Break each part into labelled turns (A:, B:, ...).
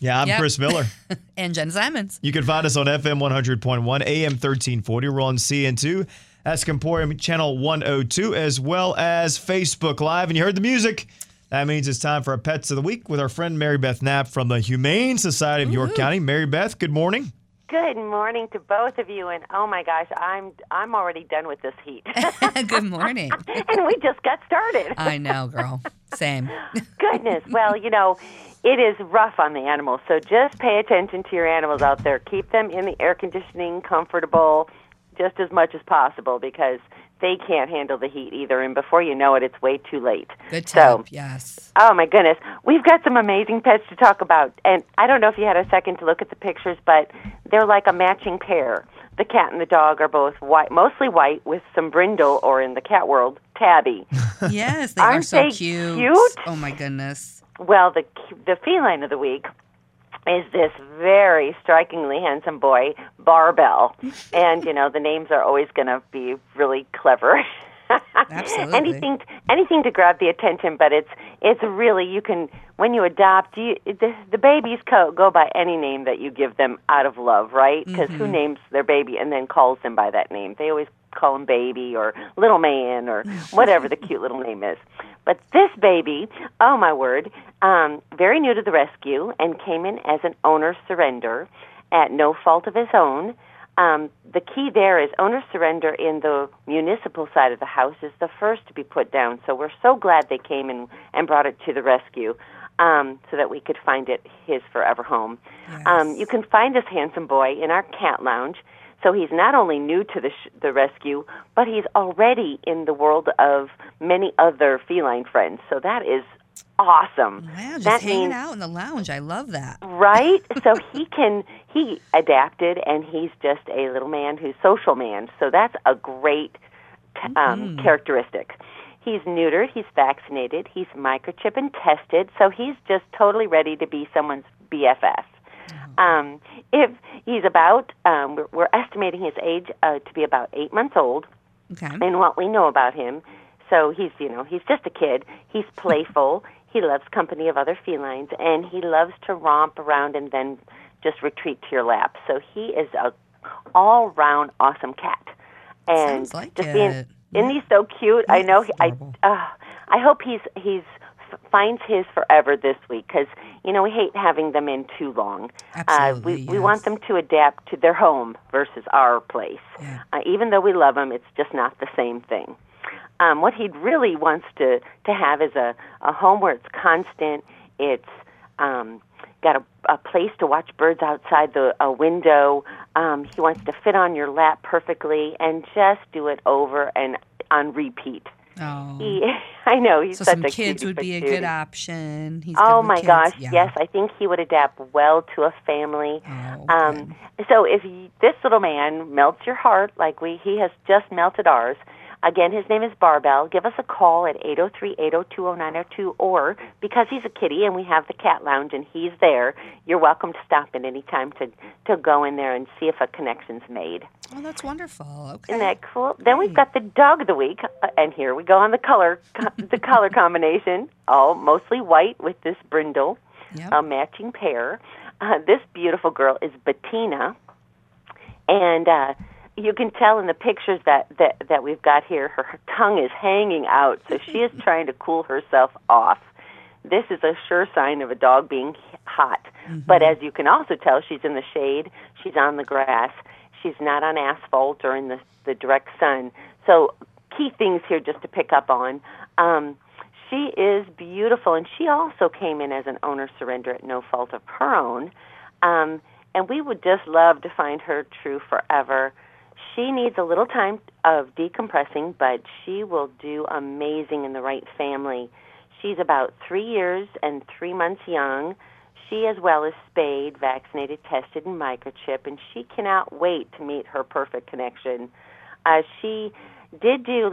A: Yeah, I'm
B: Yep.
A: Chris Miller.
B: And Jen Simons.
A: You can find us on FM 100.1, AM 1340. We're on CN2, Ask Emporium Channel 102, as well as Facebook Live. And you heard the music. That means it's time for our Pets of the Week with our friend Mary Beth Knapp from the Humane Society of York County. Mary Beth, good morning.
C: Good morning to both of you, and oh my gosh, I'm already done with this heat.
B: Good morning.
C: And we just got started.
B: I know, girl. Same.
C: Goodness. Well, it is rough on the animals, so just pay attention to your animals out there. Keep them in the air conditioning, comfortable, just as much as possible, because they can't handle the heat either, and before you know it, it's way too late.
B: Good tip,
C: So,
B: yes.
C: oh my goodness. We've got some amazing pets to talk about, and I don't know if you had a second to look at the pictures, but they're like a matching pair. The cat and the dog are both white, mostly white, with some brindle, or in the cat world, tabby.
B: Yes, they are
C: Aren't
B: so
C: they
B: cute.
C: cute?
B: Oh, my goodness.
C: Well, the feline of the week is this very strikingly handsome boy, Barbell. And, the names are always going to be really clever.
B: Absolutely.
C: anything to grab the attention, but it's really, you can, when you adopt, the babies go by any name that you give them out of love, right? Because who names their baby and then calls them by that name? They always call him baby or little man or whatever the cute little name is. But this baby, oh my word, very new to the rescue and came in as an owner surrender at no fault of his own. The key there is owner surrender in the municipal side of the house is the first to be put down. So we're so glad they came in and brought it to the rescue so that we could find it his forever home.
B: Yes.
C: You can find this handsome boy in our cat lounge. So he's not only new to the rescue, but he's already in the world of many other feline friends. So that is awesome.
B: Wow, just
C: that
B: hanging
C: means,
B: out in the lounge. I love that.
C: right? So he adapted, and he's just a little man who's social man. So that's a great characteristic. He's neutered, he's vaccinated, he's microchip and tested, so he's just totally ready to be someone's BFF. If he's about, we're estimating his age to be about 8 months old.
B: Okay.
C: And what we know about him, so he's just a kid. He's playful. He loves company of other felines, and he loves to romp around and then just retreat to your lap. So he is a all-round awesome cat. And
B: Sounds like
C: just
B: it.
C: isn't he so cute? I know.
B: adorable.
C: I hope he's finds his forever this week because we hate having them in too long.
B: Absolutely,
C: We want them to adapt to their home versus our place.
B: Yeah.
C: Even though we love them, it's just not the same thing. What he really wants to have is a home where it's constant. It's got a place to watch birds outside a window. He wants to fit on your lap perfectly and just do it over and on repeat.
B: Oh.
C: I know, he's
B: So
C: such
B: some
C: a
B: kids
C: cutie
B: would be a
C: patootie.
B: good option. He's
C: Oh
B: good with
C: my
B: kids.
C: gosh,
B: Yeah.
C: yes, I think he would adapt well to a family.
B: Oh, good.
C: So if this little man melts your heart like he has just melted ours, again, his name is Barbell. Give us a call at 803-802-0902, or because he's a kitty and we have the cat lounge and he's there, you're welcome to stop in any time to go in there and see if a connection's made.
B: Oh, that's wonderful. Okay.
C: Isn't that cool? Then we've got the dog of the week, and here we go on the color combination. All mostly white with this brindle,
B: Yep.
C: a matching pair. This beautiful girl is Bettina, and you can tell in the pictures that we've got here, her tongue is hanging out, so she is trying to cool herself off. This is a sure sign of a dog being hot. Mm-hmm. But as you can also tell, she's in the shade, she's on the grass, she's not on asphalt or in the direct sun. So key things here just to pick up on. She is beautiful, and she also came in as an owner surrender at no fault of her own. And we would just love to find her true forever. She needs a little time of decompressing, but she will do amazing in the right family. She's about 3 years and 3 months young. She as well is spayed, vaccinated, tested, and microchip, and she cannot wait to meet her perfect connection. She did do,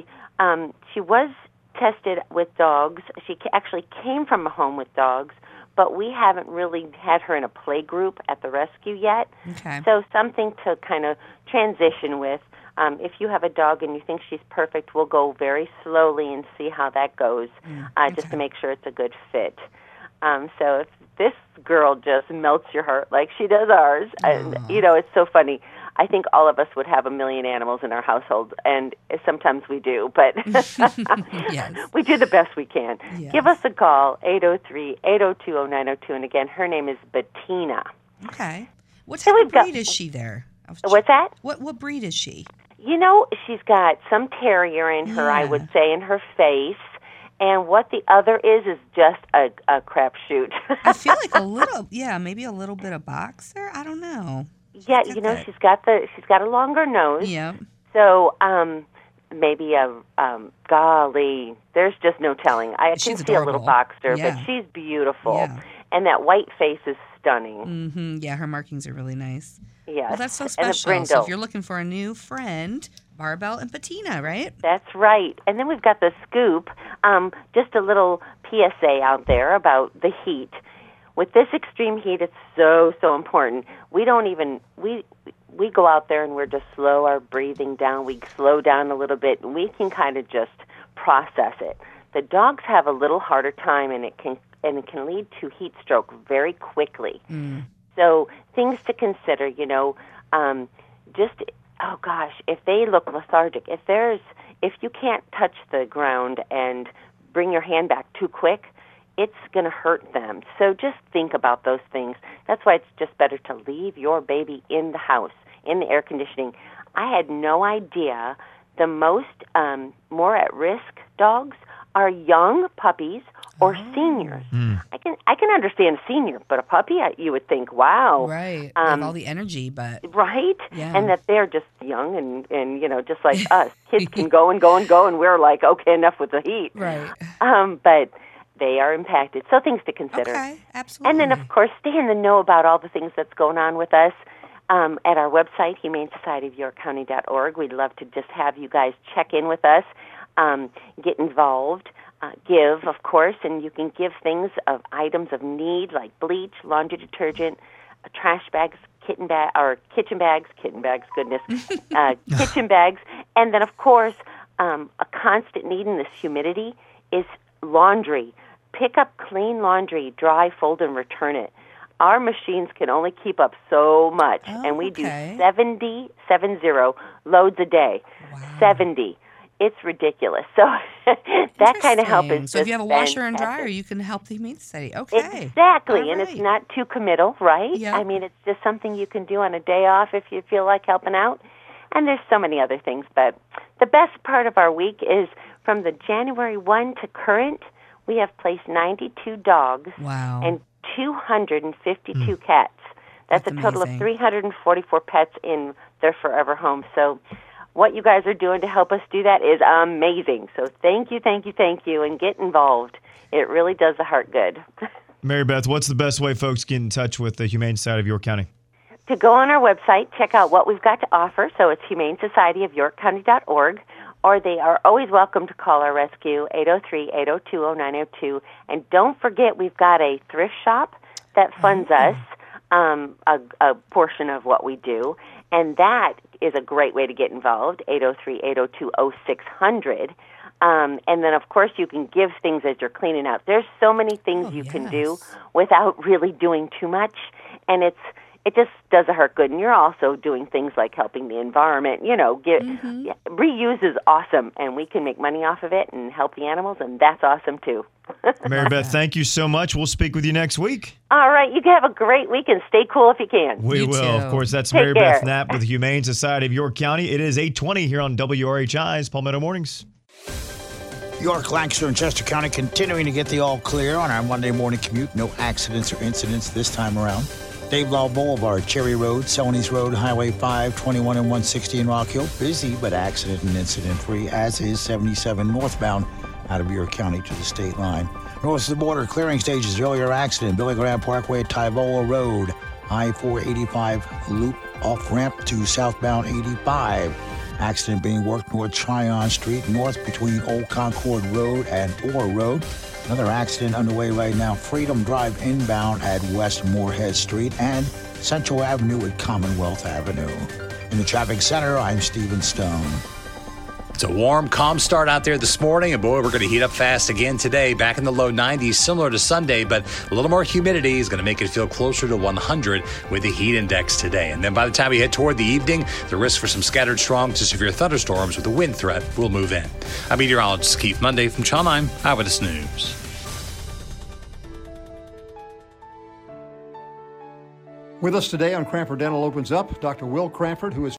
C: she was tested with dogs. She actually came from a home with dogs, but we haven't really had her in a play group at the rescue yet.
B: Okay.
C: So something to kind of transition with. If you have a dog and you think she's perfect, we'll go very slowly and see how that goes, just to make sure it's a good fit. So if this girl just melts your heart like she does ours. And, it's so funny. I think all of us would have a million animals in our household, and sometimes we do, but
B: Yes.
C: we do the best we can.
B: Yes.
C: Give us a call, 803-802-0902, and again, her name is Bettina.
B: Okay. What
C: So
B: type of
C: we've got-
B: breed is she there?
C: What's that?
B: What breed is she?
C: She's got some terrier in her, I
B: Yeah.
C: would say, in her face, and what the other is just a crapshoot.
B: I feel like maybe a little bit of boxer. I don't know.
C: Yeah,
B: She's
C: she's got a longer nose.
B: Yeah.
C: So, maybe golly, there's just no telling. I
B: She's
C: can see a little
B: adorable.
C: boxer,
B: Yeah.
C: but she's beautiful.
B: Yeah.
C: And that white face is stunning.
B: Mm-hmm. Yeah, her markings are really nice.
C: Yes.
B: Well, that's so
C: And the
B: special. So
C: brindle.
B: if you're looking for a new friend, Barbell and Bettina, right?
C: That's right. And then we've got the Scoop, just a little PSA out there about the heat. With this extreme heat, it's so, so important. We don't even, we go out there and we're just slow our breathing down. We slow down a little bit, and we can kind of just process it. The dogs have a little harder time, and it can lead to heat stroke very quickly. So things to consider, if they look lethargic, if you can't touch the ground and bring your hand back too quick, it's going to hurt them. So just think about those things. That's why it's just better to leave your baby in the house, in the air conditioning. I had no idea the most more at-risk dogs are young puppies or seniors. I can understand a senior, but a puppy, you would think, wow.
B: Right. They have all the energy, but
C: Right?
B: Yeah.
C: And that they're just young and just like us. Kids can go and go and go, and we're like, okay, enough with the heat.
B: right.
C: But they are impacted. So things to consider.
B: Okay, absolutely.
C: And then, of course, stay in the know about all the things that's going on with us at our website, humanesocietyofyorkcounty.org. We'd love to just have you guys check in with us, get involved, give, of course, and you can give things of items of need like bleach, laundry detergent, trash bags, kitchen bags, goodness, kitchen bags. And then, of course, a constant need in this humidity is laundry. Pick up clean laundry, dry, fold, and return it. Our machines can only keep up so much, and we do 70 loads a day.
B: Wow.
C: 70. It's ridiculous. So that kind of help is
B: Interesting. So if you have a washer and
C: fantastic.
B: dryer, you can help the Humane Society. Okay.
C: Exactly,
B: All
C: and it's
B: right.
C: not too committal, right?
B: Yeah.
C: I mean, it's just something you can do on a day off if you feel like helping out. And there's so many other things, but the best part of our week is from the January 1 to current, we have placed 92 dogs
B: Wow.
C: and 252 cats. That's a total
B: amazing.
C: of 344 pets in their forever home. So what you guys are doing to help us do that is amazing. So thank you, and get involved. It really does the heart good.
A: Mary Beth, what's the best way folks get in touch with the Humane Society of York County?
C: To go on our website, check out what we've got to offer. So it's humanesocietyofyorkcounty.org, or they are always welcome to call our rescue, 803-802-0902. And don't forget, we've got a thrift shop that funds us a portion of what we do, and that is a great way to get involved, 803-802-0600. And then, of course, you can give things as you're cleaning out. There's so many things you can do without really doing too much, and it just does a heart good. And you're also doing things like helping the environment. Reuse is awesome, and we can make money off of it and help the animals, and that's awesome too.
A: Mary Beth, thank you so much. We'll speak with you next week.
C: All right, you can have a great week and stay cool if you can.
A: We
B: You
A: will.
B: too.
A: Of course, that's
C: Take
A: Mary
C: care.
A: Beth Knapp with the Humane Society of York County. It is 8:20 here on WRHI's Palmetto Mornings.
D: York, Lancaster, and Chester County continuing to get the all clear on our Monday morning commute. No accidents or incidents this time around. Dave Law Boulevard, Cherry Road, Celanese Road, Highway 5, 21 and 160 in Rock Hill. Busy, but accident and incident-free, as is 77 northbound out of York County to the state line. North of the border, clearing stages, earlier accident, Billy Graham Parkway, Tyvola Road, I-485 loop off-ramp to southbound 85. Accident being worked north Tryon Street, north between Old Concord Road and Orr Road. Another accident underway right now, Freedom Drive inbound at West Moorhead Street and Central Avenue at Commonwealth Avenue. In the traffic center, I'm Stephen Stone.
E: It's a warm, calm start out there this morning, and boy, we're going to heat up fast again today, back in the low 90s, similar to Sunday, but a little more humidity is going to make it feel closer to 100 with the heat index today. And then by the time we head toward the evening, the risk for some scattered strong to severe thunderstorms with a wind threat will move in. I'm meteorologist Keith Monday from Channel 9 Eyewitness News.
F: With us today on Cranford Dental Opens Up, Dr. Will Cranford, who is